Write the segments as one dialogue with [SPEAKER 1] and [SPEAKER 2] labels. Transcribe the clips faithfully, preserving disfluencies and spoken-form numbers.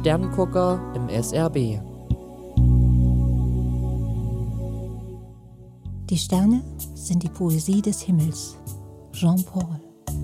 [SPEAKER 1] Sterngucker im S R B.
[SPEAKER 2] Die Sterne sind die Poesie des Himmels. Jean Paul.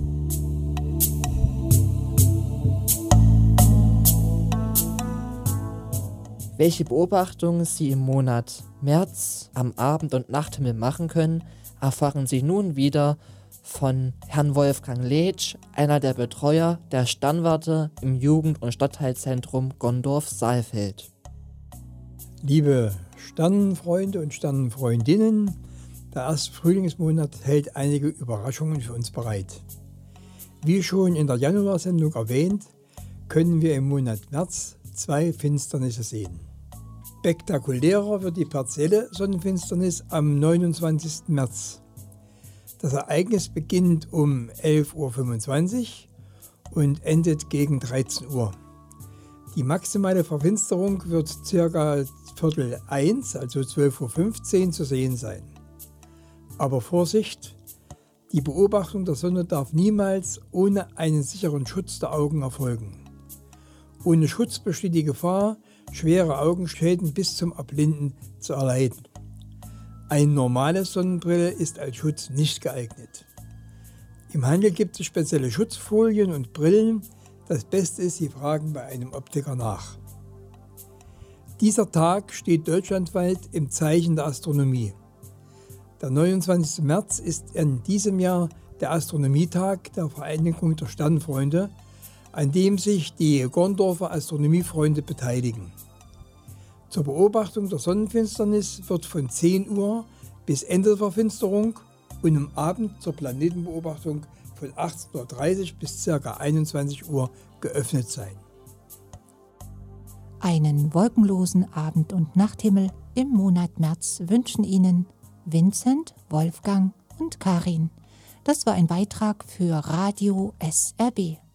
[SPEAKER 1] Welche Beobachtungen Sie im Monat März am Abend- und Nachthimmel machen können, erfahren Sie nun wieder von Herrn Wolfgang Letsch, einer der Betreuer der Sternwarte im Jugend- und Stadtteilzentrum Gondorf-Saalfeld.
[SPEAKER 3] Liebe Sternenfreunde und Sternenfreundinnen, der erste Frühlingsmonat hält einige Überraschungen für uns bereit. Wie schon in der Januarsendung erwähnt, können wir im Monat März zwei Finsternisse sehen. Spektakulärer wird die partielle Sonnenfinsternis am neunundzwanzigsten März. Das Ereignis beginnt um elf Uhr fünfundzwanzig und endet gegen dreizehn Uhr. Die maximale Verfinsterung wird ca. Viertel eins, also zwölf Uhr fünfzehn, zu sehen sein. Aber Vorsicht, die Beobachtung der Sonne darf niemals ohne einen sicheren Schutz der Augen erfolgen. Ohne Schutz besteht die Gefahr, schwere Augenschäden bis zum Erblinden zu erleiden. Eine normale Sonnenbrille ist als Schutz nicht geeignet. Im Handel gibt es spezielle Schutzfolien und Brillen. Das Beste ist, Sie fragen bei einem Optiker nach. Dieser Tag steht deutschlandweit im Zeichen der Astronomie. Der neunundzwanzigste März ist in diesem Jahr der Astronomietag der Vereinigung der Sternfreunde, an dem sich die Gondorfer Astronomiefreunde beteiligen. Zur Beobachtung der Sonnenfinsternis wird von zehn Uhr bis Ende der Verfinsterung und am Abend zur Planetenbeobachtung von achtzehn Uhr dreißig bis ca. einundzwanzig Uhr geöffnet sein.
[SPEAKER 2] Einen wolkenlosen Abend- und Nachthimmel im Monat März wünschen Ihnen Vincent, Wolfgang und Karin. Das war ein Beitrag für Radio S R B.